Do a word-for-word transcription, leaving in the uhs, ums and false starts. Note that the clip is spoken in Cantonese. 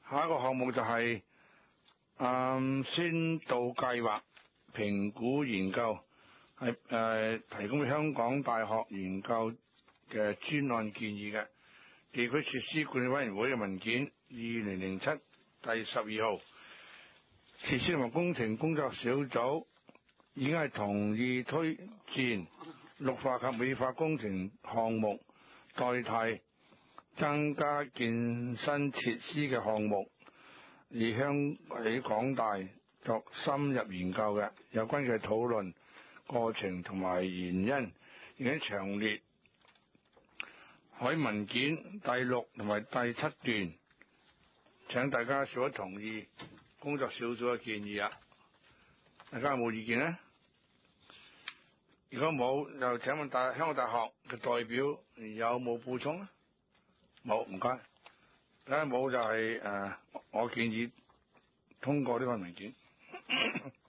下一個項目就係、是、嗯先導計劃評估研究，係誒、呃、提供香港大學研究嘅專案建議嘅地區設施管理委員會嘅文件二零零七第十二號，設施同工程工作小組已經係同意推薦綠化及美化工程項目代替增加健身設施嘅項目，而向喺港大作深入研究嘅有關嘅討論過程同埋原因已經詳列喺文件第六同埋第七段，請大家是否同意工作小組嘅建議啊？大家有冇意見呢？如果冇，就請問大香港大學嘅代表有冇補充呢？冇，唔該。大家冇就係、是、誒、呃，我建議通過呢個文件。